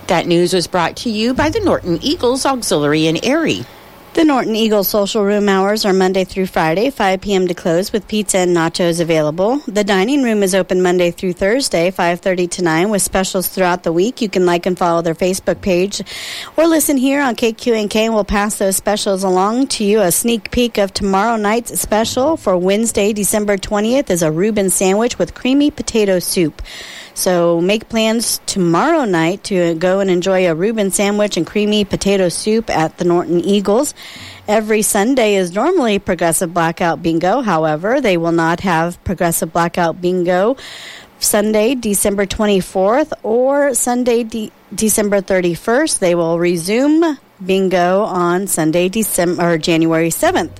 That news was brought to you by the Norton Eagles Auxiliary in Erie. The Norton Eagles social room hours are Monday through Friday, 5 p.m. to close, with pizza and nachos available. The dining room is open Monday through Thursday, 5:30 to 9, with specials throughout the week. You can like and follow their Facebook page or listen here on KQNK, and we'll pass those specials along to you. A sneak peek of tomorrow night's special for Wednesday, December 20th, is a Reuben sandwich with creamy potato soup. So make plans tomorrow night to go and enjoy a Reuben sandwich and creamy potato soup at the Norton Eagles. Every Sunday is normally Progressive Blackout Bingo. However, they will not have Progressive Blackout Bingo Sunday, December 24th, or Sunday, December 31st. They will resume bingo on Sunday, January 7th.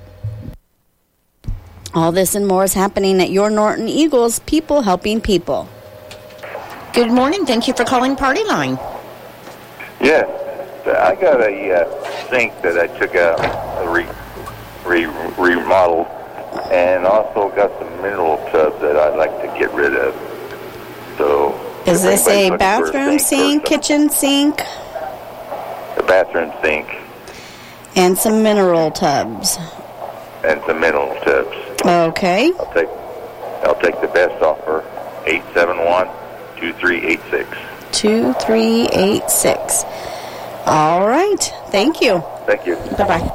All this and more is happening at your Norton Eagles, people helping people. Good morning. Thank you for calling Party Line. Yes. I got a sink that I took out, remodeled, and also got some mineral tubs that I'd like to get rid of. So, is this a bathroom sink, kitchen sink? A bathroom sink. And some mineral tubs. And some mineral tubs. Okay. I'll take the best offer, 871-2386. 2386. All right. Thank you. Thank you. Bye-bye.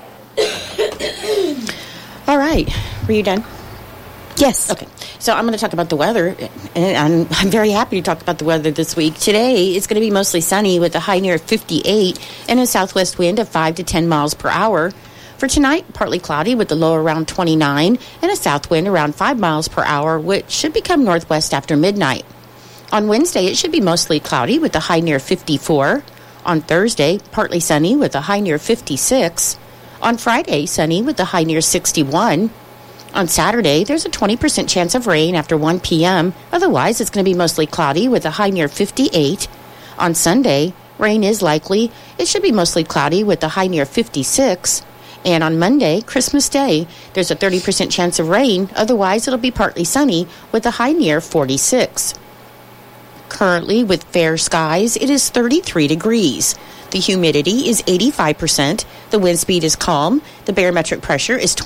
All right. Were you done? Yes. Okay. So I'm going to talk about the weather, and I'm very happy to talk about the weather this week. Today, it's going to be mostly sunny with a high near 58 and a southwest wind of 5 to 10 miles per hour. For tonight, partly cloudy with a low around 29 and a south wind around 5 miles per hour, which should become northwest after midnight. On Wednesday, it should be mostly cloudy with a high near 54. On Thursday, partly sunny with a high near 56. On Friday, sunny with a high near 61. On Saturday, there's a 20% chance of rain after 1 p.m. Otherwise, it's going to be mostly cloudy with a high near 58. On Sunday, rain is likely. It should be mostly cloudy with a high near 56. And on Monday, Christmas Day, there's a 30% chance of rain. Otherwise, it'll be partly sunny with a high near 46. Currently, with fair skies, it is 33 degrees. The humidity is 85%. The wind speed is calm. The barometric pressure is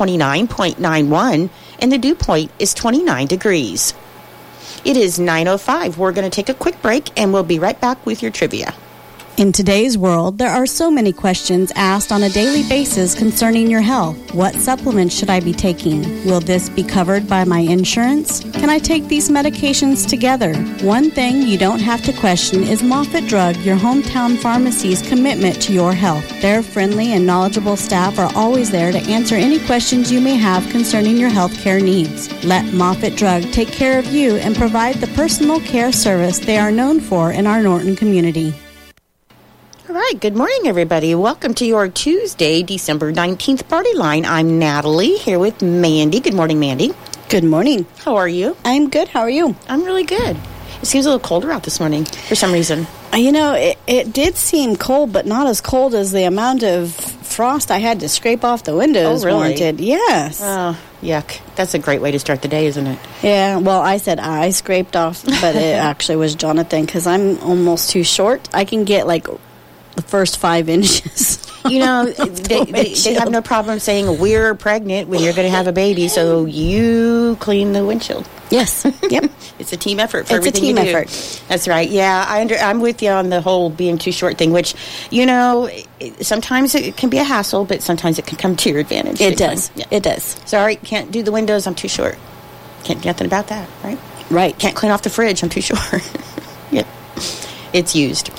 29.91. And the dew point is 29 degrees. It is 9:05. We're going to take a quick break, and we'll be right back with your trivia. In today's world, there are so many questions asked on a daily basis concerning your health. What supplements should I be taking? Will this be covered by my insurance? Can I take these medications together? One thing you don't have to question is Moffitt Drug, your hometown pharmacy's commitment to your health. Their friendly and knowledgeable staff are always there to answer any questions you may have concerning your health care needs. Let Moffitt Drug take care of you and provide the personal care service they are known for in our Norton community. All right, good morning, everybody. Welcome to your Tuesday, December 19th Party Line. I'm Natalie, here with Mandy. Good morning, Mandy. Good morning. How are you? I'm good. How are you? I'm really good. It seems a little colder out this morning for some reason. You know, it did seem cold, but not as cold as the amount of frost I had to scrape off the windows warranted. Yes. Oh, yuck. That's a great way to start the day, isn't it? Yeah, well, I said I scraped off, but it actually was Jonathan, because I'm almost too short. I can get, like, the first 5 inches. You know, they have no problem saying we're pregnant when you're going to have a baby, so you clean the windshield. Yes. Yep. It's a team effort for everything you do. It's a team effort. That's right. Yeah, I'm with you on the whole being too short thing, which, you know, sometimes it can be a hassle, but sometimes it can come to your advantage. It does. Yeah. It does. Sorry, can't do the windows. I'm too short. Can't do nothing about that, right? Right. Can't clean off the fridge. I'm too short. Yeah. It's used.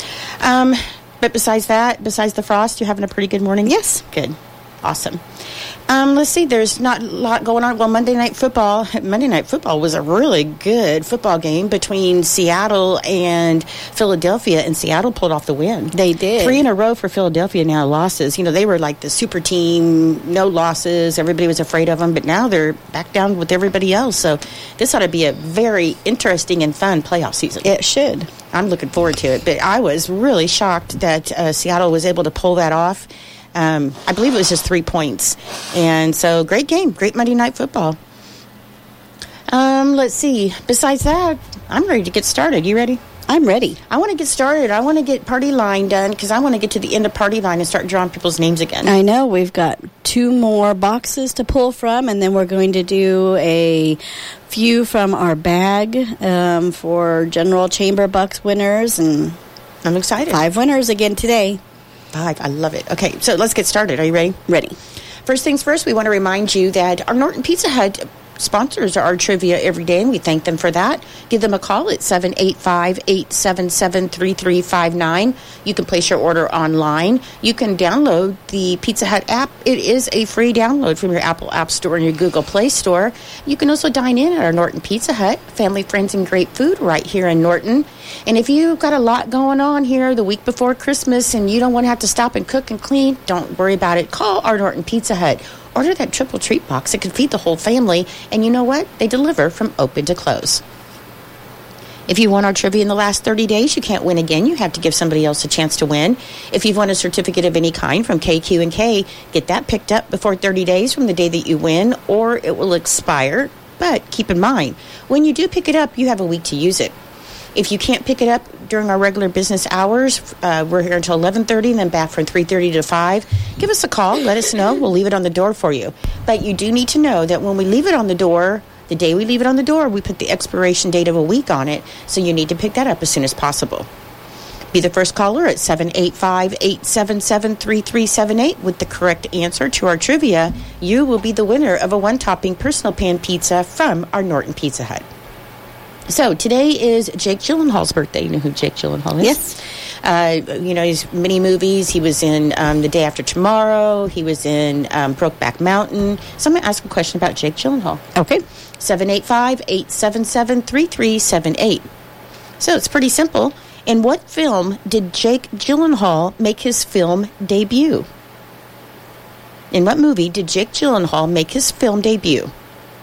But besides that, besides the frost, you're having a pretty good morning? Yes. Good. Awesome. Let's see. There's not a lot going on. Well, Monday Night Football was a really good football game between Seattle and Philadelphia, and Seattle pulled off the win. They did. 3 in a row for Philadelphia now, losses. You know, they were like the super team, no losses. Everybody was afraid of them, but now they're back down with everybody else. So this ought to be a very interesting and fun playoff season. It should. I'm looking forward to it. But I was really shocked that Seattle was able to pull that off. I believe it was just 3 points. And so, great game. Great Monday Night Football. Let's see. Besides that, I'm ready to get started. You ready? I'm ready. I want to get started. I want to get Party Line done because I want to get to the end of Party Line and start drawing people's names again. I know. We've got 2 more boxes to pull from, and then we're going to do a few from our bag for General Chamber Bucks winners. And I'm excited. 5 winners again today. 5. I love it. Okay, so let's get started. Are you ready? Ready. First things first, we want to remind you that our Norton Pizza Hut sponsors our trivia every day, and we thank them for that. Give them a call at 785-877-3359. You can place your order online. You can download the Pizza Hut app. It is a free download from your Apple App Store and your Google Play Store. You can also dine in at our Norton Pizza Hut. Family, friends, and great food right here in Norton. And if you've got a lot going on here the week before Christmas and you don't want to have to stop and cook and clean, don't worry about it. Call our Norton Pizza Hut. Order that triple treat box. It can feed the whole family. And you know what? They deliver from open to close. If you won our trivia in the last 30 days, you can't win again. You have to give somebody else a chance to win. If you've won a certificate of any kind from KQ&K, get that picked up before 30 days from the day that you win, or it will expire. But keep in mind, when you do pick it up, you have a week to use it. If you can't pick it up during our regular business hours, we're here until 11:30 and then back from 3:30 to 5. Give us a call. Let us know. We'll leave it on the door for you. But you do need to know that when we leave it on the door, the day we leave it on the door, we put the expiration date of a week on it. So you need to pick that up as soon as possible. Be the first caller at 785-877-3378 with the correct answer to our trivia. You will be the winner of a 1-topping personal pan pizza from our Norton Pizza Hut. So today is Jake Gyllenhaal's birthday. You know who Jake Gyllenhaal is? Yes. He's many movies. He was in The Day After Tomorrow. He was in Brokeback Mountain. So I'm going to ask a question about Jake Gyllenhaal. Okay. 785-877-3378. So it's pretty simple. In what film did Jake Gyllenhaal make his film debut? In what movie did Jake Gyllenhaal make his film debut?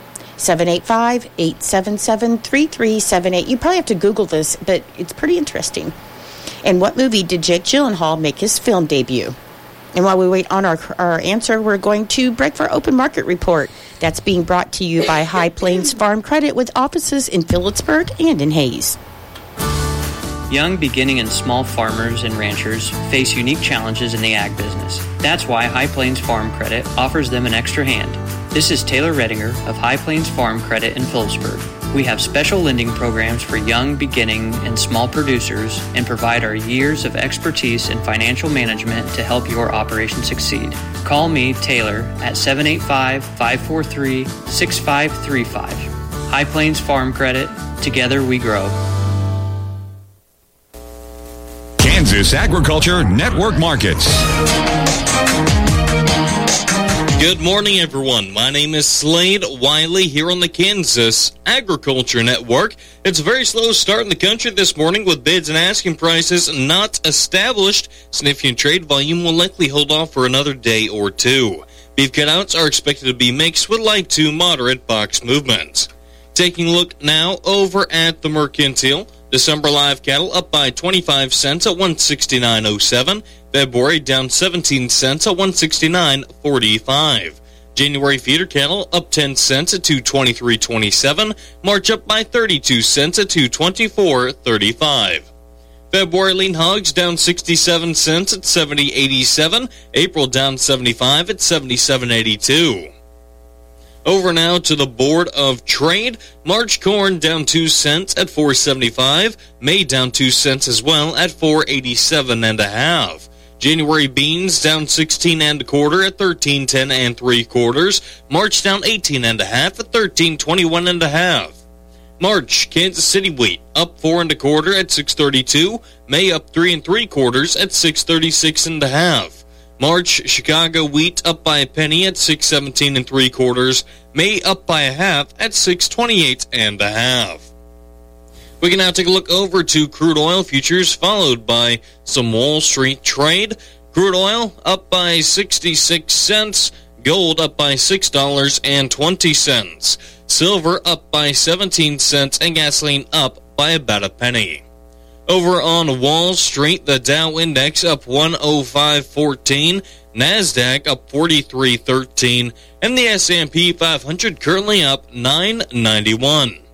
785-877-3378. You probably have to Google this, but it's pretty interesting. In what movie did Jake Gyllenhaal make his film debut? And while we wait on our answer, we're going to break for our open market report. That's being brought to you by High Plains Farm Credit with offices in Phillipsburg and in Hayes. Young, beginning, and small farmers and ranchers face unique challenges in the ag business. That's why High Plains Farm Credit offers them an extra hand. This is Taylor Redinger of High Plains Farm Credit in Phillipsburg. We have special lending programs for young, beginning, and small producers and provide our years of expertise in financial management to help your operation succeed. Call me, Taylor, at 785-543-6535. High Plains Farm Credit. Together we grow. Kansas Agriculture Network Markets. Good morning, everyone. My name is Slade Wiley here on the Kansas Agriculture Network. It's a very slow start in the country this morning with bids and asking prices not established. Significant trade volume will likely hold off for another day or two. Beef cutouts are expected to be mixed with light to moderate box movements. Taking a look now over at the Mercantile. December live cattle up by 25 cents at 169.07. February down 17 cents at 169.45. January feeder cattle up 10 cents at 223.27. March up by 32 cents at 224.35. February lean hogs down 67 cents at 70.87. April down 75 at 77.82. Over now to the Board of Trade. March corn down 2 cents at 4.75. May down 2 cents as well at 4.87.5. January beans down 16 1/4 at 13.10 3/4. March down 18 1/2 at 13.21.5. March Kansas City wheat up 4 1/4 at 6.32. May up 3 3/4 at 6.36.5. March Chicago wheat up by a penny at 6.17 3/4. May up by a half at 6.28.5. We can now take a look over to crude oil futures, followed by some Wall Street trade. Crude oil up by 66 cents. Gold up by $6.20. Silver up by 17 cents. And gasoline up by about a penny. Over on Wall Street, the Dow Index up 105.14, NASDAQ up 43.13, and the S&P 500 currently up 991.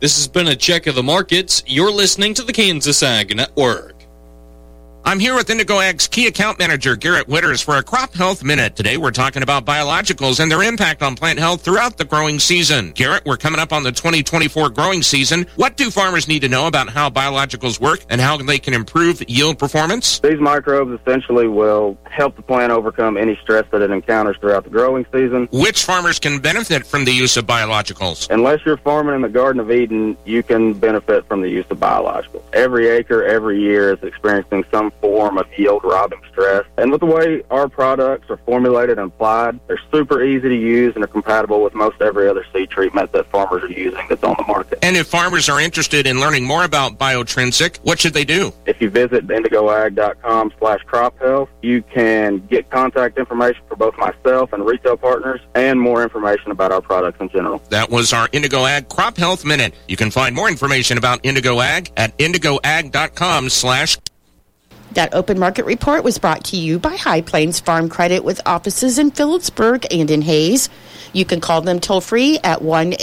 This has been a check of the markets. You're listening to the Kansas Ag Network. I'm here with Indigo Ag's key account manager, Garrett Witters, for a Crop Health Minute. Today, we're talking about biologicals and their impact on plant health throughout the growing season. Garrett, we're coming up on the 2024 growing season. What do farmers need to know about how biologicals work and how they can improve yield performance? These microbes essentially will help the plant overcome any stress that it encounters throughout the growing season. Which farmers can benefit from the use of biologicals? Unless you're farming in the Garden of Eden, you can benefit from the use of biologicals. Every acre, every year is experiencing some form of yield-robbing stress. And with the way our products are formulated and applied, they're super easy to use and are compatible with most every other seed treatment that farmers are using that's on the market. And if farmers are interested in learning more about Biotrinsic, what should they do? If you visit indigoag.com/crop health, you can get contact information for both myself and retail partners and more information about our products in general. That was our Indigo Ag Crop Health Minute. You can find more information about Indigo Ag at indigoag.com/. That open market report was brought to you by High Plains Farm Credit with offices in Phillipsburg and in Hayes. You can call them toll-free at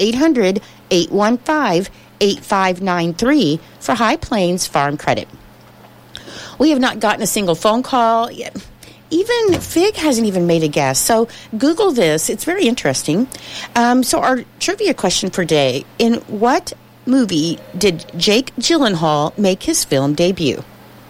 1-800-815-8593 for High Plains Farm Credit. We have not gotten a single phone call yet. Even Fig hasn't even made a guess. So Google this. It's very interesting. So our trivia question for today, in what movie did Jake Gyllenhaal make his film debut?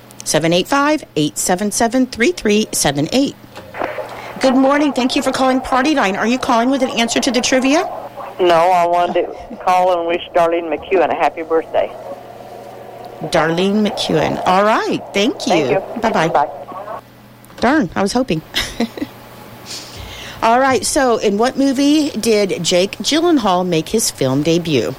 785-877-3378. Good morning. Thank you for calling Party Line. Are you calling with an answer to the trivia? No, I wanted to call and wish Darlene McEwen a happy birthday. Darlene McEwen. All right. Thank you. Thank you. Bye-bye. Bye. Darn, I was hoping. All right. So in what movie did Jake Gyllenhaal make his film debut?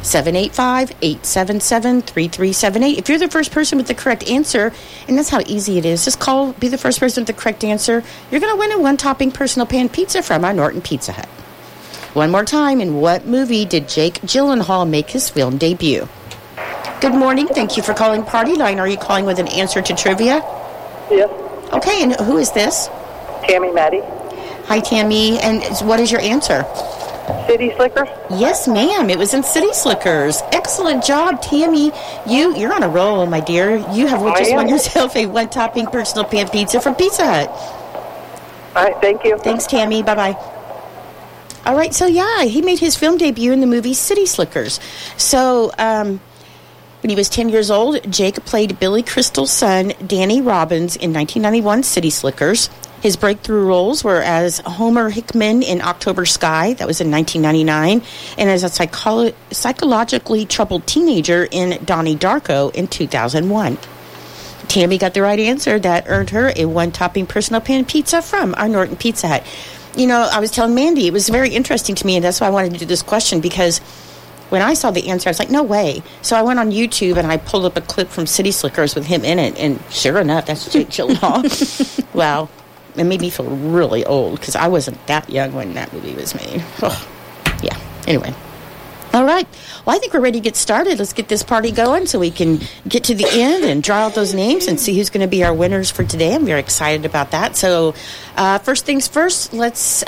785-877-3378. If you're the first person with the correct answer, and that's how easy it is, just call, be the first person with the correct answer. You're going to win a one-topping personal pan pizza from our Norton Pizza Hut. One more time, in what movie did Jake Gyllenhaal make his film debut? Good morning. Thank you for calling Party Line. Are you calling with an answer to trivia? Yes. Okay, and who is this? Tammy Maddie. Hi, Tammy. And what is your answer? City Slickers? Yes, ma'am. It was in City Slickers. Excellent job, Tammy. You're on a roll, my dear. You have just won yourself a one-topping personal pan pizza from Pizza Hut. All right, thank you. Thanks, Tammy. Bye-bye. All right, so yeah, he made his film debut in the movie City Slickers. So, when he was 10 years old, Jake played Billy Crystal's son, Danny Robbins, in 1991 City Slickers. His breakthrough roles were as Homer Hickman in October Sky, that was in 1999, and as a psychologically troubled teenager in Donnie Darko in 2001. Tammy got the right answer. That earned her a one-topping personal pan pizza from our Norton Pizza Hut. You know, I was telling Mandy, it was very interesting to me, and that's why I wanted to do this question, because when I saw the answer, I was like, no way. So I went on YouTube, and I pulled up a clip from City Slickers with him in it, and sure enough, that's Jake Gyllenhaal. Wow. It made me feel really old because I wasn't that young when that movie was made. Oh, yeah. Anyway. All right. Well, I think we're ready to get started. Let's get this party going so we can get to the end and draw out those names and see who's going to be our winners for today. I'm very excited about that. So first things first, let's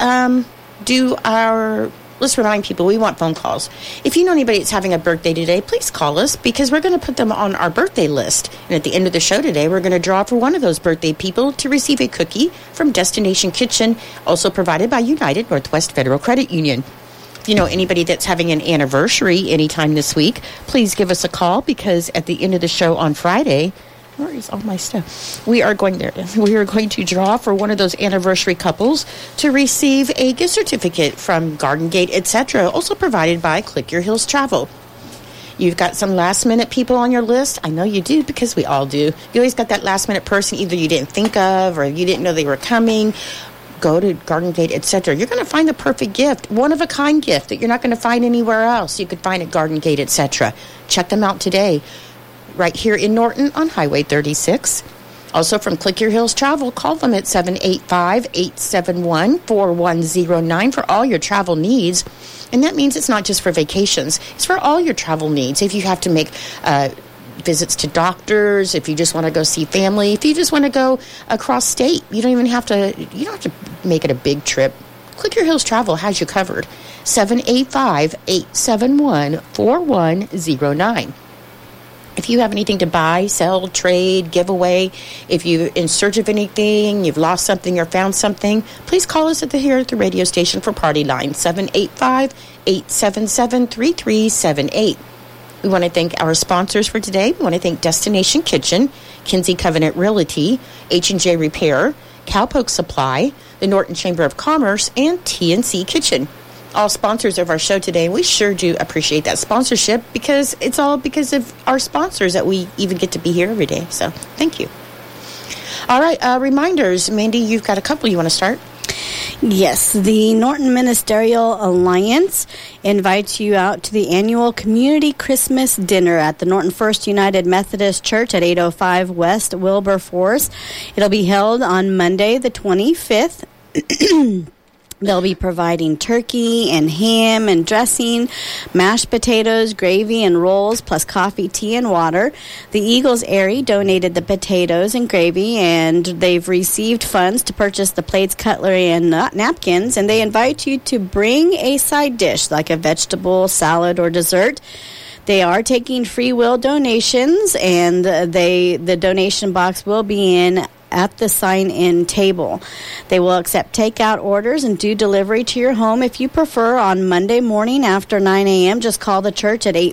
remind people we want phone calls. If you know anybody that's having a birthday today, please call us because we're going to put them on our birthday list. And at the end of the show today, we're going to draw for one of those birthday people to receive a cookie from Destination Kitchen, also provided by United Northwest Federal Credit Union. If you know anybody that's having an anniversary anytime this week, please give us a call because at the end of the show on Friday, where is all my stuff? We are going to draw for one of those anniversary couples to receive a gift certificate from Garden Gate, etc., also provided by Click Your Heels Travel. You've got some last-minute people on your list. I know you do because we all do. You always got that last-minute person either you didn't think of or you didn't know they were coming. Go to Garden Gate, etc. You're going to find the perfect gift, one-of-a-kind gift that you're not going to find anywhere else. You could find at Garden Gate, etc. Check them out today. Right here in Norton on Highway 36. Also from Click Your Heels Travel, call them at 785-871-4109 for all your travel needs. And that means it's not just for vacations. It's for all your travel needs. If you have to make visits to doctors, if you just want to go see family, if you just want to go across state, you don't have to make it a big trip. Clicker Hills Travel has you covered. 785-871-4109. If you have anything to buy, sell, trade, give away, if you're in search of anything, you've lost something or found something, please call us here at the radio station for Party Line, 785-877-3378. We want to thank our sponsors for today. We want to thank Destination Kitchen, Kinsey Covenant Realty, H&J Repair, Cowpoke Supply, the Norton Chamber of Commerce, and TNC Kitchen. All sponsors of our show today. We sure do appreciate that sponsorship because it's all because of our sponsors that we even get to be here every day. So thank you. All right, reminders. Mandy, you've got a couple you want to start? Yes, the Norton Ministerial Alliance invites you out to the annual Community Christmas Dinner at the Norton First United Methodist Church at 805 West Wilberforce. It'll be held on Monday, the 25th. They'll be providing turkey and ham and dressing, mashed potatoes, gravy, and rolls, plus coffee, tea, and water. The Eagles Airy donated the potatoes and gravy, and they've received funds to purchase the plates, cutlery, and napkins, and they invite you to bring a side dish, like a vegetable, salad, or dessert. They are taking free will donations, and the donation box will be in at the sign-in table. They will accept takeout orders and do delivery to your home if you prefer on Monday morning after 9 a.m. Just call the church at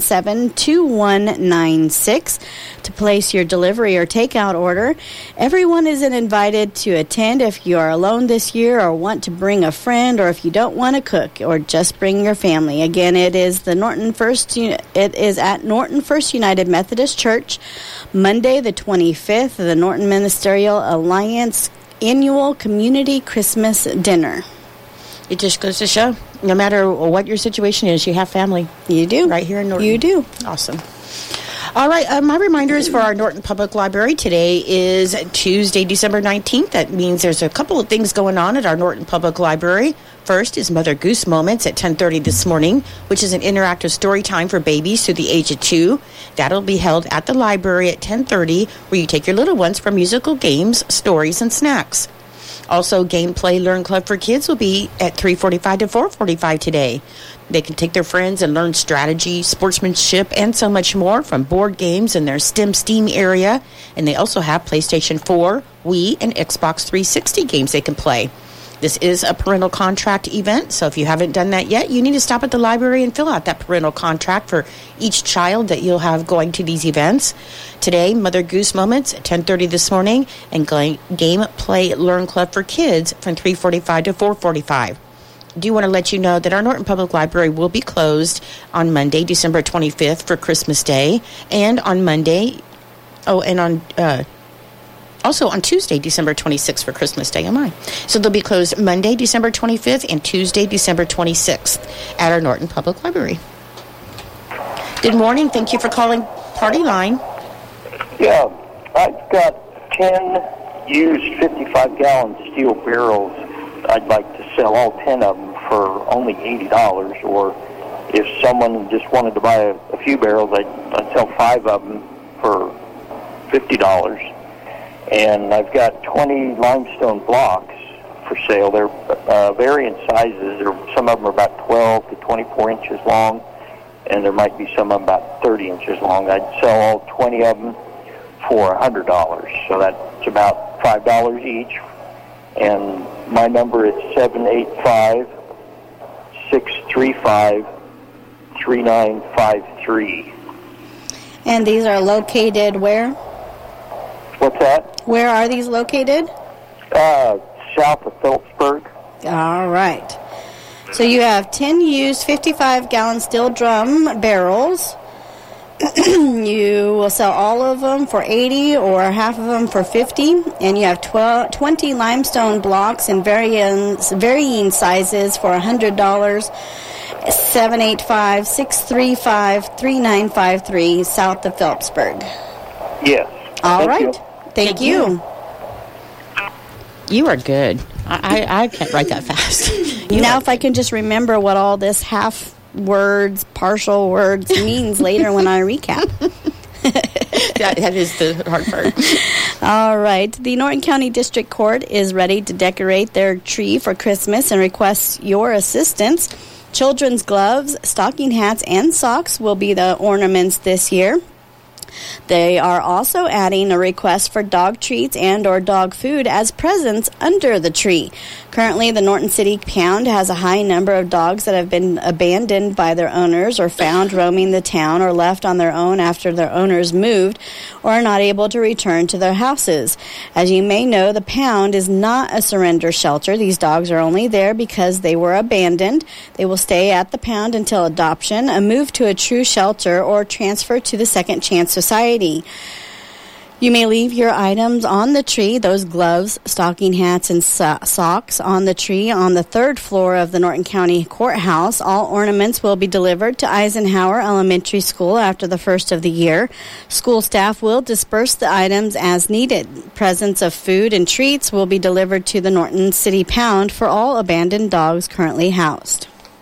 877-2196 to place your delivery or takeout order. Everyone is invited to attend if you are alone this year or want to bring a friend, or if you don't want to cook, or just bring your family. Again, it is at Norton First United Methodist Church, Monday the 25th, the Norton Ministerial Alliance Annual Community Christmas Dinner. It just goes to show, no matter what your situation is, you have family. You do. Right here in Norton. You do. Awesome. All right, my reminders for our Norton Public Library today is Tuesday, December 19th. That means there's a couple of things going on at our Norton Public Library. First is Mother Goose Moments at 10:30 this morning, which is an interactive story time for babies through the age of 2. That'll be held at the library at 10:30, where you take your little ones for musical games, stories, and snacks. Also, Game Play Learn Club for Kids will be at 3:45 to 4:45 today. They can take their friends and learn strategy, sportsmanship, and so much more from board games in their STEAM area. And they also have PlayStation 4, Wii, and Xbox 360 games they can play. This is a parental contract event, so if you haven't done that yet, you need to stop at the library and fill out that parental contract for each child that you'll have going to these events. Today, Mother Goose Moments at 10:30 this morning, and Game Play Learn Club for Kids from 3:45 to 4:45. I do want to let you know that our Norton Public Library will be closed on Monday, December 25th for Christmas Day, and on Monday, also on Tuesday, December 26th for Christmas Day. So they'll be closed Monday, December 25th, and Tuesday, December 26th at our Norton Public Library. Good morning. Thank you for calling Party Line. Yeah, I've got 10 used 55-gallon steel barrels. I'd like to sell all 10 of them for only $80, or if someone just wanted to buy a few barrels, I'd sell 5 of them for $50. And I've got 20 limestone blocks for sale. They're varying sizes. Some of them are about 12 to 24 inches long, and there might be some of them about 30 inches long. I'd sell all 20 of them for $100. So that's about $5 each. And my number is 785-635-3953. And these are located where? What's that? Where are these located? South of Phillipsburg. All right. So you have 10 used 55-gallon steel drum barrels. You will sell all of them for $80 or half of them for $50. And you have 20 limestone blocks in varying sizes for $100. 785-635-3953, south of Phillipsburg. Yes. All right. Thank you. You are good. I can't write that fast. Now, if I can just remember what all this half words, partial words means later when I recap. That is the hard part. All right. The Norton County District Court is ready to decorate their tree for Christmas and requests your assistance. Children's gloves, stocking hats, and socks will be the ornaments this year. They are also adding a request for dog treats and or dog food as presents under the tree. Currently, the Norton City Pound has a high number of dogs that have been abandoned by their owners or found roaming the town or left on their own after their owners moved or are not able to return to their houses. As you may know, the Pound is not a surrender shelter. These dogs are only there because they were abandoned. They will stay at the Pound until adoption, a move to a true shelter, or transfer to the Second Chance Society. You may leave your items on the tree, those gloves, stocking hats, and socks on the tree on the third floor of the Norton County Courthouse. All ornaments will be delivered to Eisenhower Elementary School after the first of the year. School staff will disperse the items as needed. Presents of food and treats will be delivered to the Norton City Pound for all abandoned dogs currently housed.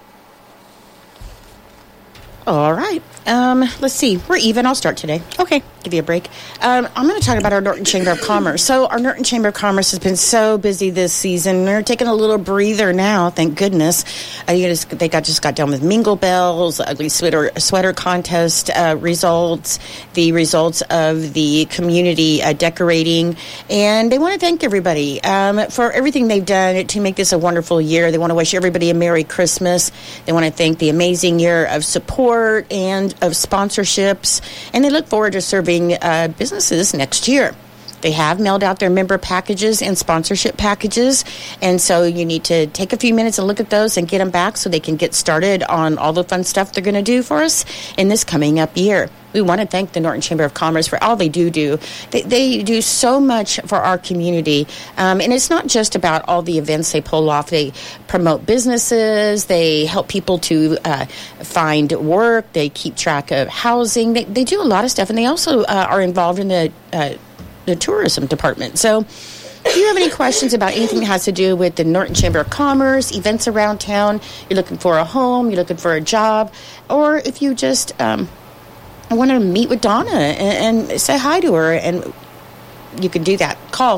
All right. Let's see. We're even. I'll start today. Okay. Give you a break. I'm going to talk about our Norton Chamber of Commerce. So our Norton Chamber of Commerce has been so busy this season. They're taking a little breather now, thank goodness. They just got done with Mingle Bells, Ugly Sweater Contest results, the results of the community decorating. And they want to thank everybody for everything they've done to make this a wonderful year. They want to wish everybody a Merry Christmas. They want to thank the amazing year of support and of sponsorships. And they look forward to serving businesses next year. They have mailed out their member packages and sponsorship packages, and so you need to take a few minutes and look at those and get them back so they can get started on all the fun stuff they're going to do for us in this coming up year. We want to thank the Norton Chamber of Commerce for all they do. They do so much for our community, and it's not just about all the events they pull off. They promote businesses. They help people to find work. They keep track of housing. They do a lot of stuff, and they also are involved in the tourism department. So if you have any questions about anything that has to do with the Norton Chamber of Commerce, events around town, you're looking for a home, you're looking for a job, or if you just want to meet with Donna and say hi to her, and you can do that. Call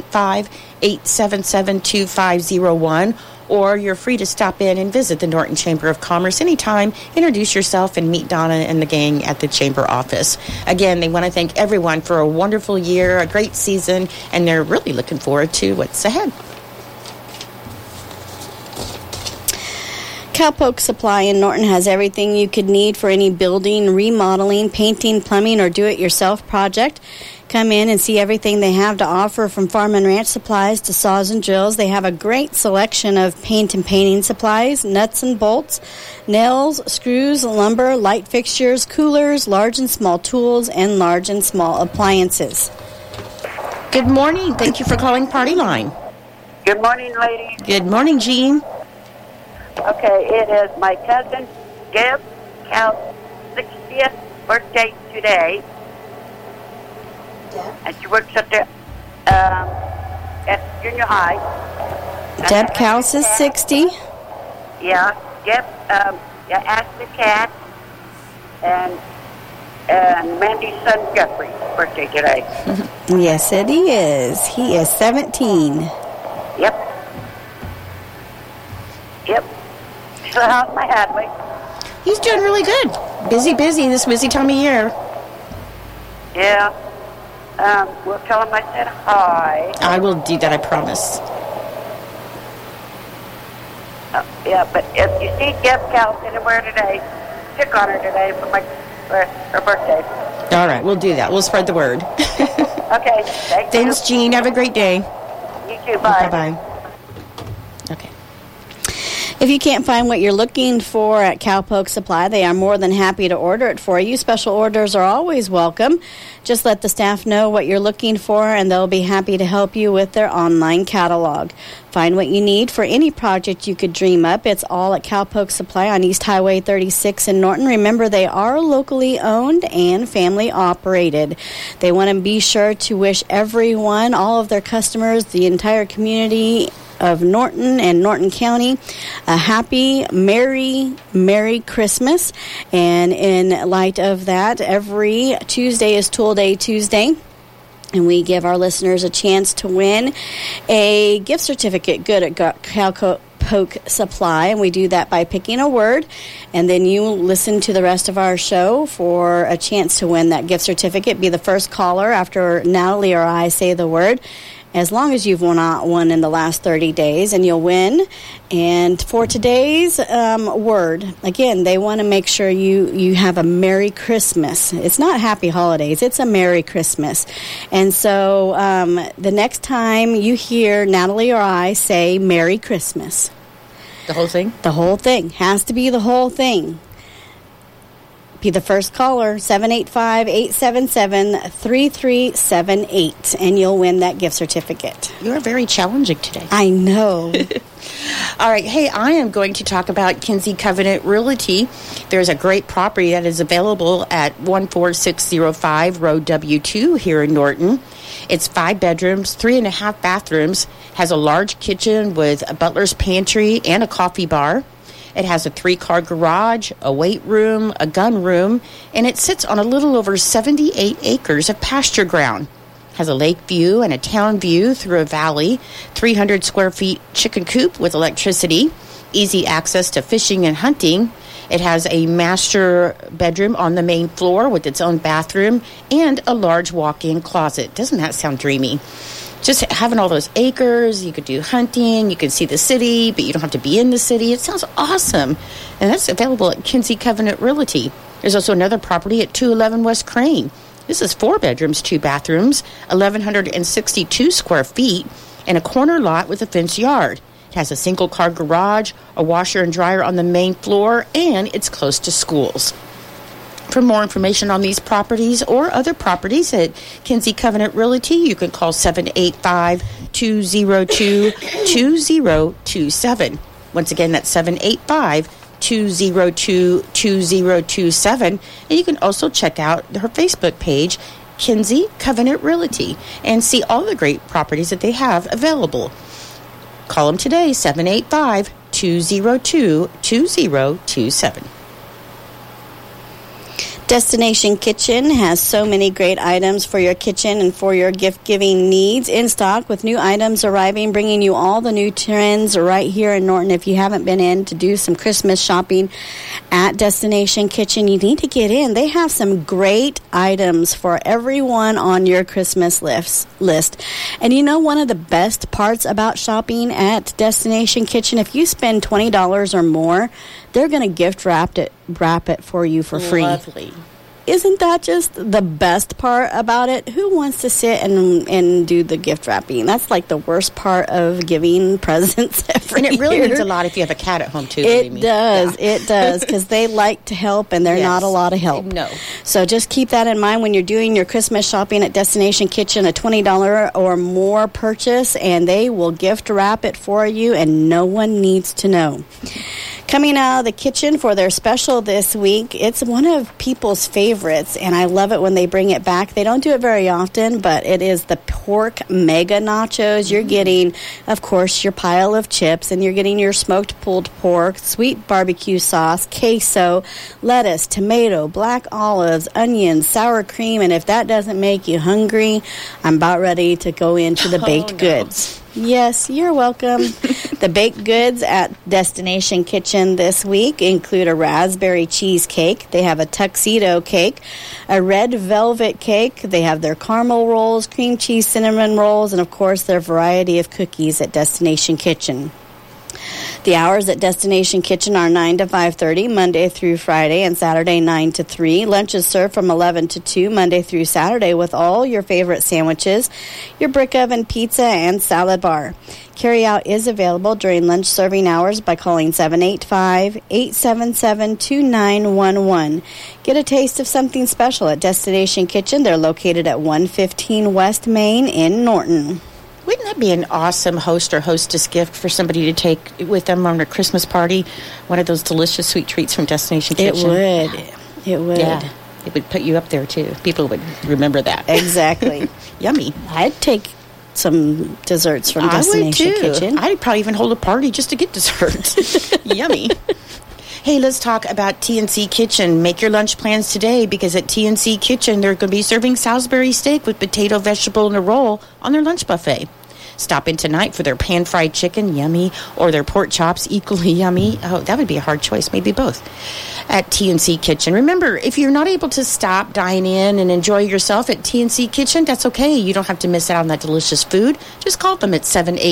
785-877-2501, or you're free to stop in and visit the Norton Chamber of Commerce anytime. Introduce yourself and meet Donna and the gang at the Chamber office. Again, they want to thank everyone for a wonderful year, a great season, and they're really looking forward to what's ahead. Cowpoke Supply in Norton has everything you could need for any building, remodeling, painting, plumbing, or do-it-yourself project. Come in and see everything they have to offer, from farm and ranch supplies to saws and drills. They have a great selection of paint and painting supplies, nuts and bolts, nails, screws, lumber, light fixtures, coolers, large and small tools, and large and small appliances. Good morning. Thank you for calling Party Line. Good morning, ladies. Good morning, Jean. Okay, it is my cousin Deb Cal's 60th birthday today. And she works at the at junior high. Deb Kaus is 60. Yeah, Deb, Ashley Cat, and Mandy's son Jeffrey's birthday today. Yes, it is. He is 17. Yep. So how's my Hadley? He's doing really good. Busy this busy time of year. Yeah. We'll tell him I said hi. I will do that, I promise. Yeah, but if you see Deb Cal anywhere today, pick on her today for her birthday. All right, we'll do that. We'll spread the word. Okay, thanks, Jean. Have a great day. You too, bye. Bye-bye. Okay. If you can't find what you're looking for at Cowpoke Supply, they are more than happy to order it for you. Special orders are always welcome. Just let the staff know what you're looking for, and they'll be happy to help you with their online catalog. Find what you need for any project you could dream up. It's all at Cowpoke Supply on East Highway 36 in Norton. Remember, they are locally owned and family operated. They want to be sure to wish everyone, all of their customers, the entire community of Norton and Norton County a happy, Merry Christmas. And in light of that, every Tuesday is Tool Day Tuesday. And we give our listeners a chance to win a gift certificate good at Cowpoke Supply. And we do that by picking a word. And then you listen to the rest of our show for a chance to win that gift certificate. Be the first caller after Natalie or I say the word, as long as you've won in the last 30 days, and you'll win. And for today's word, again, they want to make sure you have a Merry Christmas. It's not Happy Holidays. It's a Merry Christmas. And so the next time you hear Natalie or I say Merry Christmas. The whole thing? The whole thing. Has to be the whole thing. Be the first caller, 785-877-3378, and you'll win that gift certificate. You're very challenging today. I know. All right. Hey, I am going to talk about Kinsey Covenant Realty. There's a great property that is available at 14605 Road W2 here in Norton. It's 5 bedrooms, 3.5 bathrooms, has a large kitchen with a butler's pantry and a coffee bar. It has a 3-car garage, a weight room, a gun room, and it sits on a little over 78 acres of pasture ground. Has a lake view and a town view through a valley, 300 square feet chicken coop with electricity, easy access to fishing and hunting. It has a master bedroom on the main floor with its own bathroom and a large walk-in closet. Doesn't that sound dreamy? Just having all those acres, you could do hunting, you can see the city, but you don't have to be in the city. It sounds awesome. And that's available at Kinsey Covenant Realty. There's also another property at 211 West Crane. This is 4 bedrooms, 2 bathrooms, 1,162 square feet, and a corner lot with a fenced yard. It has a single-car garage, a washer and dryer on the main floor, and it's close to schools. For more information on these properties or other properties at Kinsey Covenant Realty, you can call 785-202-2027. Once again, that's 785-202-2027. And you can also check out her Facebook page, Kinsey Covenant Realty, and see all the great properties that they have available. Call them today, 785-202-2027. Destination Kitchen has so many great items for your kitchen and for your gift-giving needs in stock, with new items arriving, bringing you all the new trends right here in Norton. If you haven't been in to do some Christmas shopping at Destination Kitchen, you need to get in. They have some great items for everyone on your Christmas list. And you know, one of the best parts about shopping at Destination Kitchen, if you spend $20 or more, they're going to gift wrap it for you for free. Lovely. Isn't that just the best part about it? Who wants to sit and do the gift wrapping? That's like the worst part of giving presents every year. And it really means a lot if you have a cat at home, too. It does, because they like to help, and they're not a lot of help. No. So just keep that in mind when you're doing your Christmas shopping at Destination Kitchen, a $20 or more purchase, and they will gift wrap it for you, and no one needs to know. Coming out of the kitchen for their special this week, it's one of people's favorites, and I love it when they bring it back. They don't do it very often, but it is the pork mega nachos. You're getting, of course, your pile of chips, and you're getting your smoked pulled pork, sweet barbecue sauce, queso, lettuce, tomato, black olives, onions, sour cream, and if that doesn't make you hungry, I'm about ready to go into the baked goods. Yes, you're welcome. The baked goods at Destination Kitchen this week include a raspberry cheesecake. They have a tuxedo cake, a red velvet cake. They have their caramel rolls, cream cheese cinnamon rolls, and, of course, their variety of cookies at Destination Kitchen. The hours at Destination Kitchen are 9 to 5:30, Monday through Friday, and Saturday 9 to 3. Lunch is served from 11 to 2, Monday through Saturday, with all your favorite sandwiches, your brick oven pizza, and salad bar. Carryout is available during lunch serving hours by calling 785-877-2911. Get a taste of something special at Destination Kitchen. They're located at 115 West Main in Norton. Wouldn't that be an awesome host or hostess gift for somebody to take with them on their Christmas party? One of those delicious sweet treats from Destination Kitchen. It would. Yeah. It would put you up there, too. People would remember that. Exactly. Yummy. I'd take some desserts from Destination Kitchen. I'd probably even hold a party just to get desserts. Yummy. Hey, let's talk about TNC Kitchen. Make your lunch plans today because at TNC Kitchen, they're going to be serving Salisbury steak with potato, vegetable, and a roll on their lunch buffet. Stop in tonight for their pan-fried chicken, yummy, or their pork chops, equally yummy. Oh, that would be a hard choice, maybe both, at TNC Kitchen. Remember, if you're not able to stop, dine in, and enjoy yourself at TNC Kitchen, that's okay. You don't have to miss out on that delicious food. Just call them at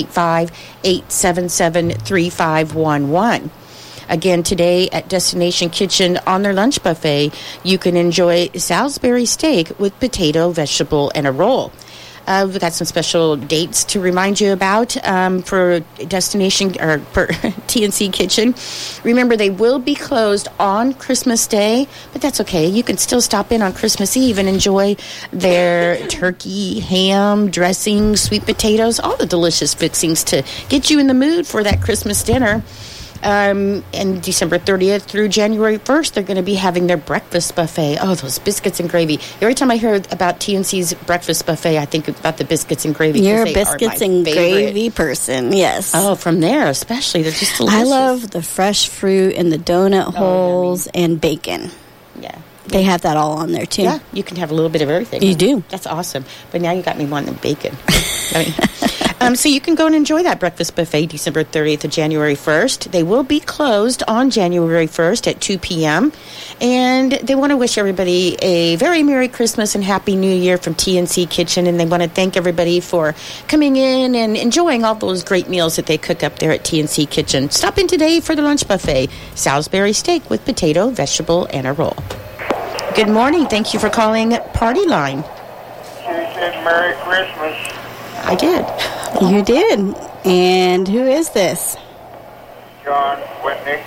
785-877-3511. Again, today at Destination Kitchen on their lunch buffet, you can enjoy Salisbury steak with potato, vegetable, and a roll. We've got some special dates to remind you about for Destination or for TNC Kitchen. Remember, they will be closed on Christmas Day, but that's okay. You can still stop in on Christmas Eve and enjoy their turkey, ham, dressing, sweet potatoes, all the delicious fixings to get you in the mood for that Christmas dinner. And December 30th through January 1st, they're going to be having their breakfast buffet. Oh, those biscuits and gravy. Every time I hear about TNC's breakfast buffet, I think about the biscuits and gravy. You're a biscuits and gravy person, yes. Oh, from there especially. They're just delicious. I love the fresh fruit and the donut holes and bacon. Yeah. They have that all on there, too. Yeah, you can have a little bit of everything. You do. That's awesome. But now you got me wanting bacon. So you can go and enjoy that breakfast buffet December 30th to January 1st. They will be closed on January 1st at 2 p.m. And they want to wish everybody a very Merry Christmas and Happy New Year from TNC Kitchen. And they want to thank everybody for coming in and enjoying all those great meals that they cook up there at TNC Kitchen. Stop in today for the lunch buffet. Salisbury steak with potato, vegetable, and a roll. Good morning. Thank you for calling Party Line. She said Merry Christmas. I did. You did. And who is this? John Whitney.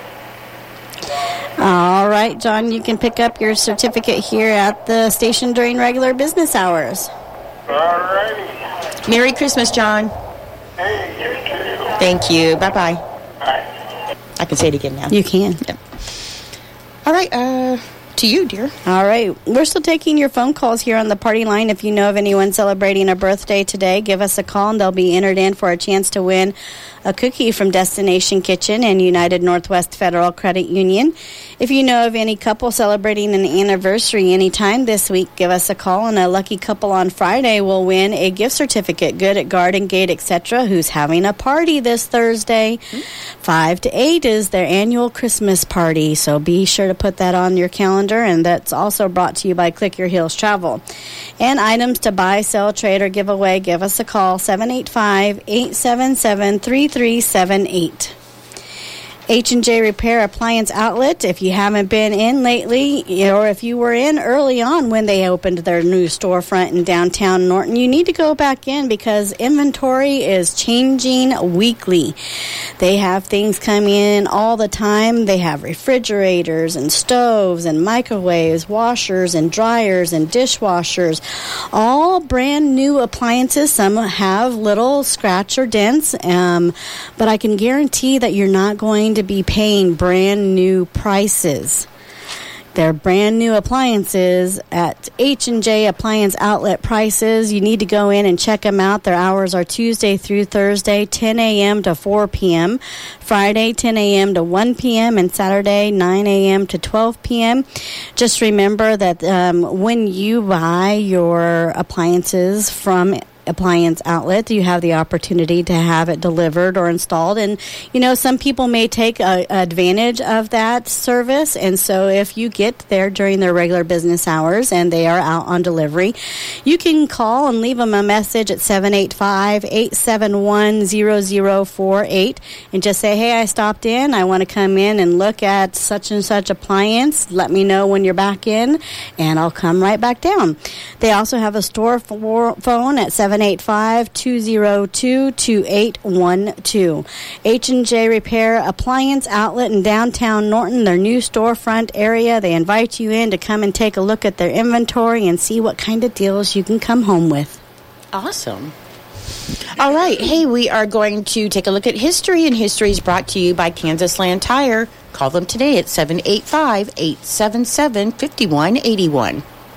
All right, John, you can pick up your certificate here at the station during regular business hours. All righty. Merry Christmas, John. Hey, you too. Thank you. Bye-bye. Bye. I can say it again now. You can. Yep. All right, to you, dear. All right. We're still taking your phone calls here on the party line. If you know of anyone celebrating a birthday today, give us a call, and they'll be entered in for a chance to win a cookie from Destination Kitchen and United Northwest Federal Credit Union. If you know of any couple celebrating an anniversary anytime this week, give us a call, and a lucky couple on Friday will win a gift certificate good at Garden Gate, etc., who's having a party this Thursday. 5 to 8 is their annual Christmas party, so be sure to put that on your calendar, and that's also brought to you by Click Your Heels Travel. And items to buy, sell, trade, or give away, give us a call, 785-877-3378. H&J Repair Appliance Outlet. If you haven't been in lately, or if you were in early on when they opened their new storefront in downtown Norton, you need to go back in because inventory is changing weekly. They have things coming in all the time. They have refrigerators and stoves and microwaves, washers and dryers and dishwashers, all brand new appliances. Some have little scratch or dents, but I can guarantee that you're not going to be paying brand new prices. They're brand new appliances at H&J Appliance Outlet prices. You need to go in and check them out. Their hours are Tuesday through Thursday, 10 a.m. to 4 p.m., Friday, 10 a.m. to 1 p.m., and Saturday, 9 a.m. to 12 p.m. Just remember that when you buy your appliances from Appliance Outlet, you have the opportunity to have it delivered or installed, and some people may take advantage of that service, and so if you get there during their regular business hours and they are out on delivery, you can call and leave them a message at 785-871-0048 and just say, hey, I stopped in, I want to come in and look at such and such appliance, let me know when you're back in and I'll come right back down. They also have a store phone at 785-202-2812. H&J Repair Appliance Outlet in downtown Norton, their new storefront area. They invite you in to come and take a look at their inventory and see what kind of deals you can come home with. Awesome. All right. Hey, we are going to take a look at history, and history is brought to you by Kansas Land Tire. Call them today at 785-877-5181.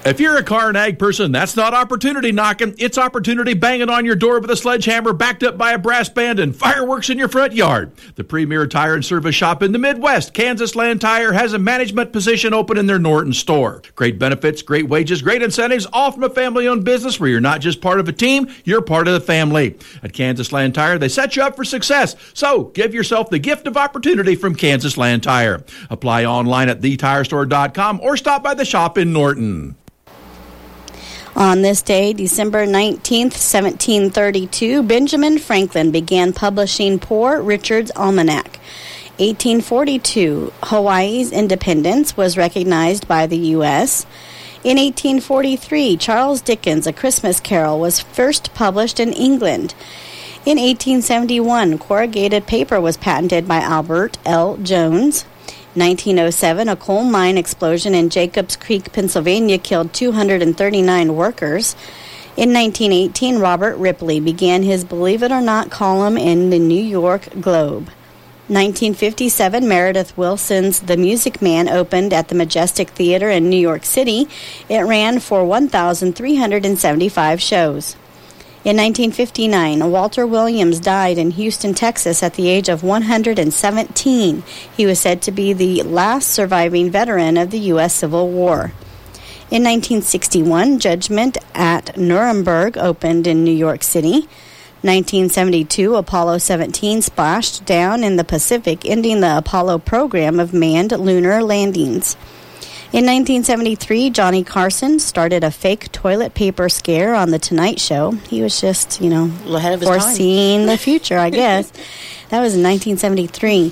If you're a car and ag person, that's not opportunity knocking. It's opportunity banging on your door with a sledgehammer backed up by a brass band and fireworks in your front yard. The premier tire and service shop in the Midwest, Kansas Land Tire, has a management position open in their Norton store. Great benefits, great wages, great incentives, all from a family-owned business where you're not just part of a team, you're part of the family. At Kansas Land Tire, they set you up for success. So give yourself the gift of opportunity from Kansas Land Tire. Apply online at thetirestore.com or stop by the shop in Norton. On this day, December 19th, 1732, Benjamin Franklin began publishing Poor Richard's Almanac. 1842, Hawaii's independence was recognized by the U.S. In 1843, Charles Dickens' A Christmas Carol was first published in England. In 1871, corrugated paper was patented by Albert L. Jones. 1907, a coal mine explosion in Jacobs Creek, Pennsylvania, killed 239 workers. In 1918, Robert Ripley began his Believe It or Not column in the New York Globe. 1957, Meredith Willson's The Music Man opened at the Majestic Theater in New York City. It ran for 1,375 shows. In 1959, Walter Williams died in Houston, Texas at the age of 117. He was said to be the last surviving veteran of the U.S. Civil War. In 1961, Judgment at Nuremberg opened in New York City. 1972, Apollo 17 splashed down in the Pacific, ending the Apollo program of manned lunar landings. In 1973, Johnny Carson started a fake toilet paper scare on The Tonight Show. He was just, ahead of his foreseeing time. The future, I guess. That was in 1973.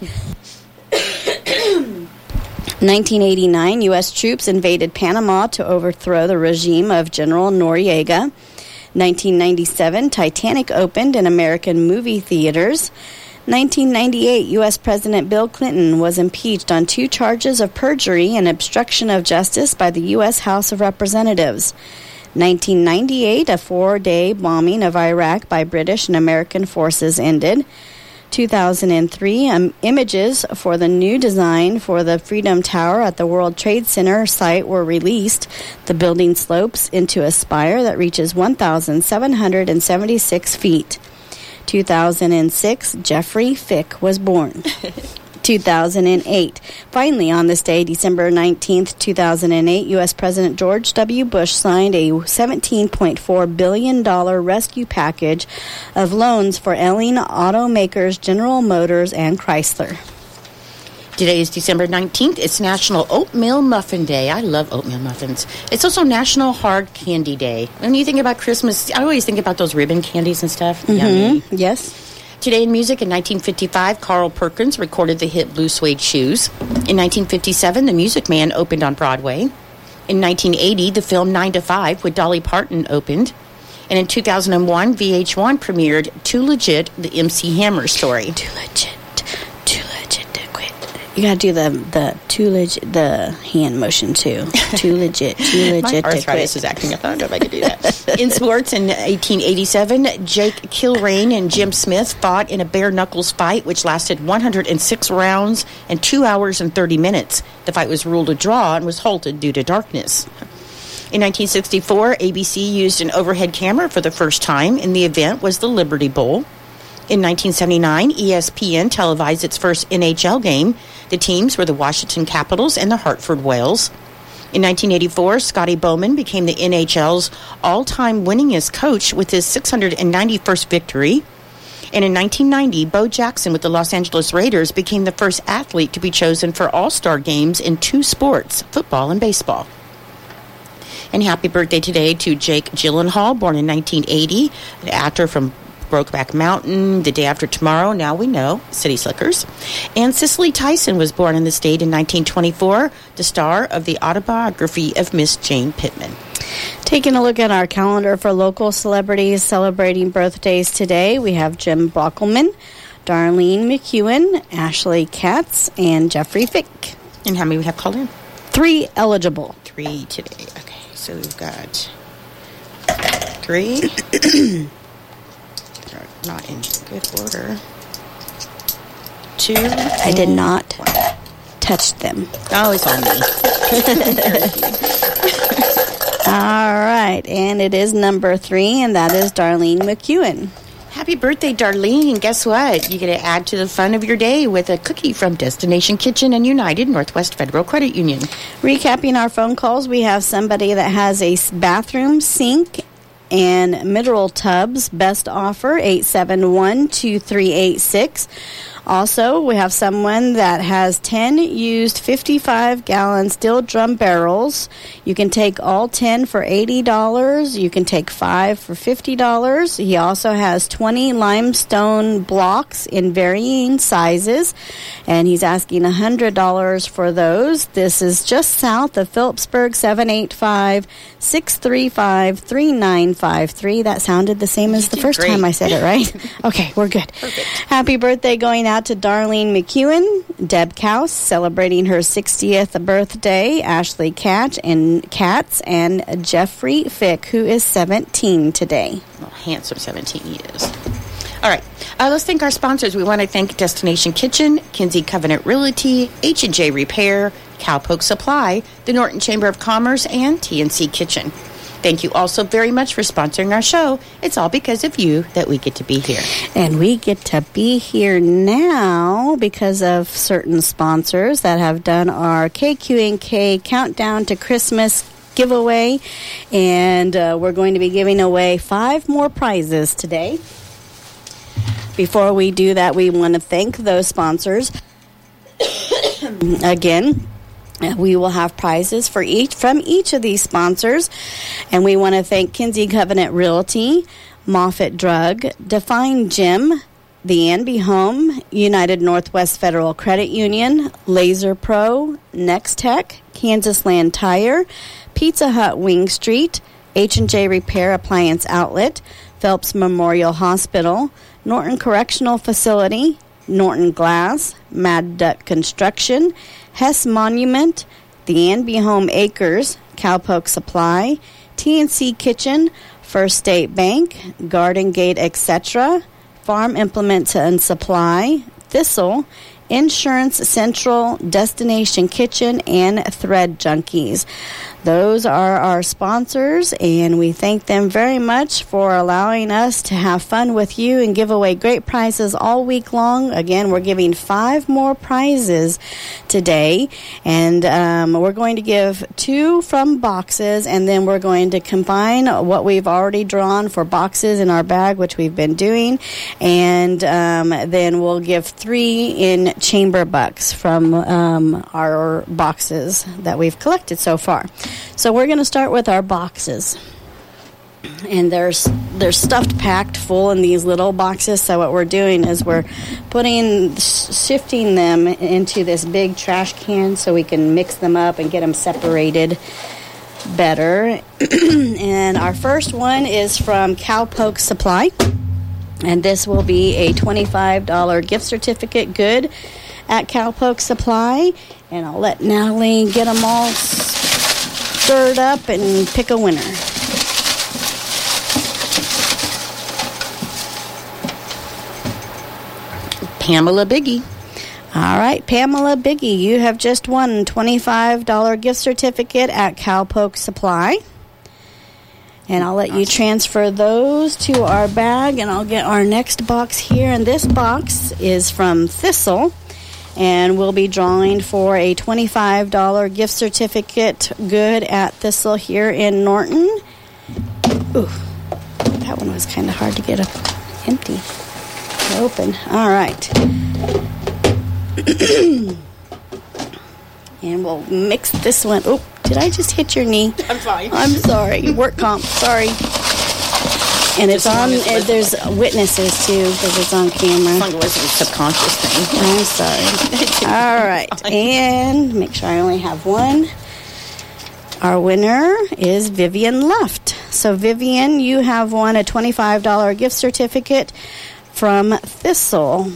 1989, U.S. troops invaded Panama to overthrow the regime of General Noriega. 1997, Titanic opened in American movie theaters. 1998, U.S. President Bill Clinton was impeached on 2 charges of perjury and obstruction of justice by the U.S. House of Representatives. 1998, a 4-day bombing of Iraq by British and American forces ended. 2003, images for the new design for the Freedom Tower at the World Trade Center site were released. The building slopes into a spire that reaches 1,776 feet. 2006, Jeffrey Fick was born. 2008. Finally, on this day, December 19th, 2008, U.S. President George W. Bush signed a $17.4 billion rescue package of loans for ailing automakers General Motors and Chrysler. Today is December 19th. It's National Oatmeal Muffin Day. I love oatmeal muffins. It's also National Hard Candy Day. When you think about Christmas, I always think about those ribbon candies and stuff. Mm-hmm. Yummy. Yes. Today in music, in 1955, Carl Perkins recorded the hit Blue Suede Shoes. In 1957, The Music Man opened on Broadway. In 1980, the film 9 to 5 with Dolly Parton opened. And in 2001, VH1 premiered Too Legit, the MC Hammer story. Too legit to quit. You gotta do the too legit, the hand motion too. Too legit My to quit. arthritis is acting up. I don't know if I could do that. In sports, in 1887, Jake Kilrain and Jim Smith fought in a bare knuckles fight, which lasted 106 rounds and 2 hours and 30 minutes. The fight was ruled a draw and was halted due to darkness. In 1964, ABC used an overhead camera for the first time, and the event was the Liberty Bowl. In 1979, ESPN televised its first NHL game. The teams were the Washington Capitals and the Hartford Whales. In 1984, Scotty Bowman became the NHL's all-time winningest coach with his 691st victory. And in 1990, Bo Jackson with the Los Angeles Raiders became the first athlete to be chosen for all-star games in 2 sports, football and baseball. And happy birthday today to Jake Gyllenhaal, born in 1980, an actor from Brokeback Mountain, The Day After Tomorrow, Now We Know, City Slickers. And Cicely Tyson was born in the state in 1924, the star of the autobiography of Miss Jane Pittman. Taking a look at our calendar for local celebrities celebrating birthdays today, we have Jim Brockelman, Darlene McEwen, Ashley Katz, and Jeffrey Fick. And how many we have called in? 3 eligible. 3 today. Okay, so we've got 3. Not in good order. 2. I did not touch them. Oh, it's on me. All right, and it is number 3, and that is Darlene McEwen. Happy birthday, Darlene. Guess what? You get to add to the fun of your day with a cookie from Destination Kitchen and United Northwest Federal Credit Union. Recapping our phone calls, we have somebody that has a bathroom sink and mineral tubs. Best offer, 871-2386. Also, we have someone that has 10 used 55-gallon steel drum barrels. You can take all 10 for $80. You can take 5 for $50. He also has 20 limestone blocks in varying sizes, and he's asking $100 for those. This is just south of Phillipsburg, 785-635-3953. That sounded the same as the first time I said it, right? Okay, we're good. Perfect. Happy birthday going out to Darlene McEwen, Deb Kaus, celebrating her 60th birthday, Ashley Katz, and Jeffrey Fick, who is 17 today. Oh, handsome 17 he is. All right, let's thank our sponsors. We want to thank Destination Kitchen, Kinsey Covenant Realty, H&J Repair, Cowpoke Supply, the Norton Chamber of Commerce, and TNC Kitchen. Thank you also very much for sponsoring our show. It's all because of you that we get to be here. And we get to be here now because of certain sponsors that have done our KQ&K Countdown to Christmas giveaway. And we're going to be giving away 5 more prizes today. Before we do that, we want to thank those sponsors. Again, we will have prizes from each of these sponsors, and we want to thank Kinsey Covenant Realty, Moffitt Drug, Define Gym, the Anby Home, United Northwest Federal Credit Union, Laser Pro, Next Tech, Kansas Land Tire, Pizza Hut Wing Street, H&J Repair Appliance Outlet, Phelps Memorial Hospital, Norton Correctional Facility, Norton Glass, Mad Duck Construction, Hess Monument, the Anby Home Acres, Cowpoke Supply, TNC Kitchen, First State Bank, Garden Gate, etc., Farm Implements and Supply, Thistle, Insurance Central, Destination Kitchen, and Thread Junkies. Those are our sponsors, and we thank them very much for allowing us to have fun with you and give away great prizes all week long. Again, we're giving 5 more prizes today, and we're going to give 2 from boxes, and then we're going to combine what we've already drawn for boxes in our bag, which we've been doing, and then we'll give 3 in chamber bucks from our boxes that we've collected so far. So we're going to start with our boxes, and they're stuffed packed full in these little boxes. So what we're doing is we're shifting them into this big trash can so we can mix them up and get them separated better. And our first one is from Cowpoke Supply, and this will be a $25 gift certificate good at Cowpoke Supply. And I'll let Natalie get them all stirred up and pick a winner. Pamela Biggie. All right, Pamela Biggie, you have just won a $25 gift certificate at Cowpoke Supply. And I'll let you transfer those to our bag, and I'll get our next box here. And this box is from Thistle, and we'll be drawing for a $25 gift certificate good at Thistle here in Norton. Ooh, that one was kind of hard to get empty. Open. All right. And we'll mix this one. Oh, did I just hit your knee? I'm fine. I'm sorry. Work comp. Sorry. And it's on, there's witnesses too, because it's on camera. As long as it wasn't a subconscious thing. I'm sorry. All right. And make sure I only have one. Our winner is Vivian Luft. So, Vivian, you have won a $25 gift certificate from Thistle.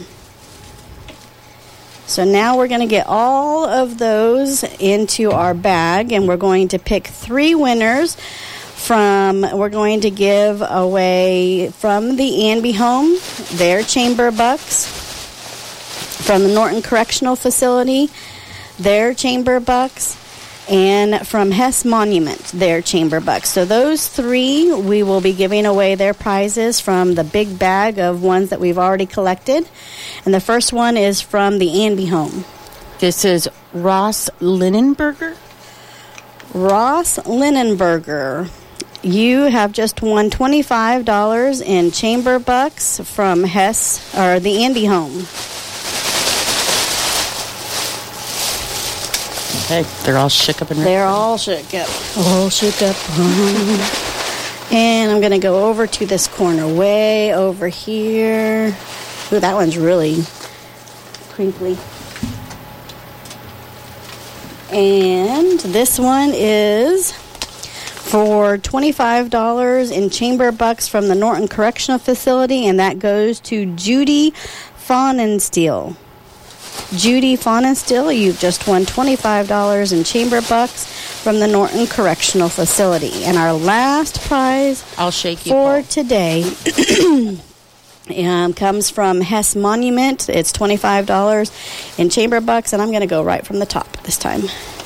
So now we're going to get all of those into our bag, and we're going to pick 3 winners we're going to give away from the Anby Home, their chamber bucks, from the Norton Correctional Facility, their chamber bucks, and from Hess Monument, their chamber bucks. So those 3, we will be giving away their prizes from the big bag of ones that we've already collected. And the first one is from the Anby home. This is Ross Linenberger. Ross Linenberger. You have just won $25 in chamber bucks from Hess, or the Anby home. Okay, they're all shook up and ready. They're all shook up. All shook up. And I'm going to go over to this corner, way over here. Ooh, that one's really crinkly. And this one is for $25 in chamber bucks from the Norton Correctional Facility, and that goes to Judy Faunensteel. Judy Faunensteel, you've just won $25 in chamber bucks from the Norton Correctional Facility. And our last prize for today comes from Hess Monument. It's $25 in chamber bucks, and I'm going to go right from the top this time.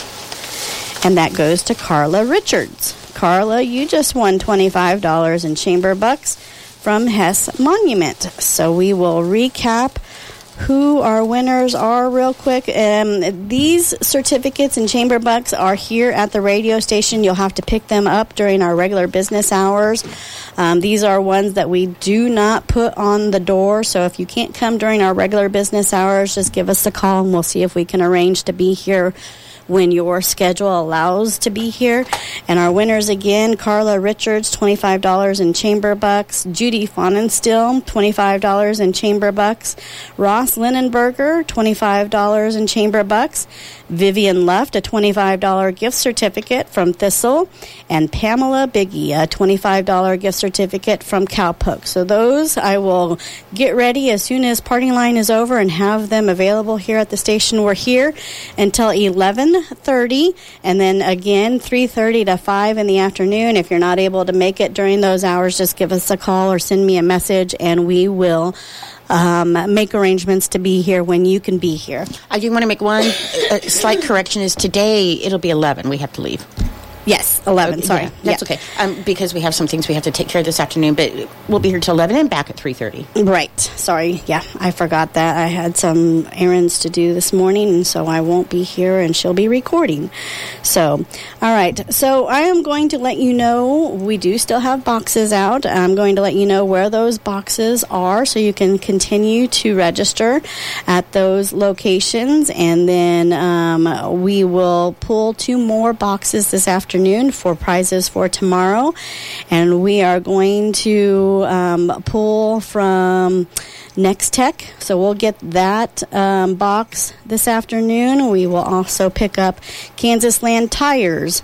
And that goes to Carla Richards. Carla, you just won $25 in chamber bucks from Hess Monument. So we will recap who our winners are real quick. These certificates and chamber bucks are here at the radio station. You'll have to pick them up during our regular business hours. These are ones that we do not put on the door, so if you can't come during our regular business hours, just give us a call and we'll see if we can arrange to be here when your schedule allows to be here. And our winners again, Carla Richards, $25 in chamber bucks. Judy Faunensteel, $25 in chamber bucks. Ross Linenberger, $25 in chamber bucks. Vivian Luft, a $25 gift certificate from Thistle. And Pamela Biggie, a $25 gift certificate from Cowpoke. So those I will get ready as soon as party line is over and have them available here at the station. We're here until 11:30, and then again 3:30 to 5 in the afternoon. If you're not able to make it during those hours, just give us a call or send me a message, and we will make arrangements to be here when you can be here. I do want to make one slight correction. Is today it'll be 11. We have to leave. Yes, 11, sorry. Yeah, that's okay. Because we have some things we have to take care of this afternoon, but we'll be here till 11 and back at 3:30. Right. Sorry. Yeah, I forgot that. I had some errands to do this morning, and so I won't be here, and she'll be recording. So, all right. So I am going to let you know we do still have boxes out. I'm going to let you know where those boxes are so you can continue to register at those locations, and then we will pull 2 more boxes this afternoon for prizes for tomorrow, and we are going to pull from Next Tech, so we'll get that box this afternoon. We will also pick up Kansas Land Tires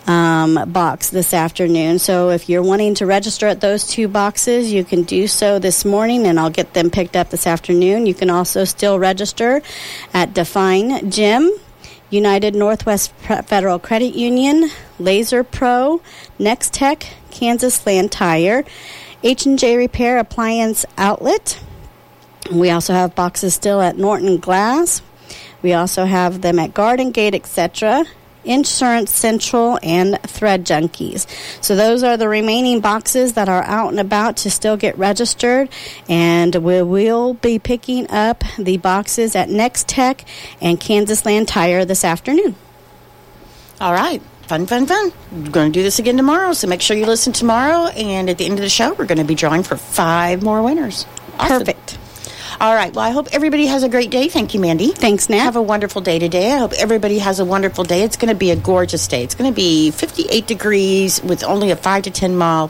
box this afternoon. So if you're wanting to register at those 2 boxes, you can do so this morning, and I'll get them picked up this afternoon. You can also still register at Define Gym, United Northwest Federal Credit Union, Laser Pro, Next Tech, Kansas Land Tire, H&J Repair Appliance Outlet. We also have boxes still at Norton Glass. We also have them at Garden Gate, etc., Insurance Central, and Thread Junkies. So those are the remaining boxes that are out and about to still get registered, and we will be picking up the boxes at Next Tech and Kansas Land Tire this afternoon. All right. Fun. We're going to do this again tomorrow, so make sure you listen tomorrow, and at the end of the show, we're going to be drawing for 5 more winners. Awesome. Perfect. All right. Well, I hope everybody has a great day. Thank you, Mandy. Thanks, Nat. Have a wonderful day today. I hope everybody has a wonderful day. It's going to be a gorgeous day. It's going to be 58 degrees with only a 5 to 10 mile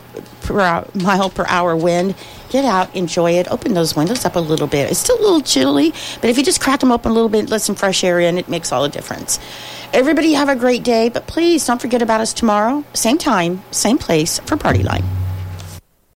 per hour wind. Get out, enjoy it. Open those windows up a little bit. It's still a little chilly, but if you just crack them open a little bit, let some fresh air in, it makes all the difference. Everybody have a great day, but please don't forget about us tomorrow. Same time, same place for Party Line.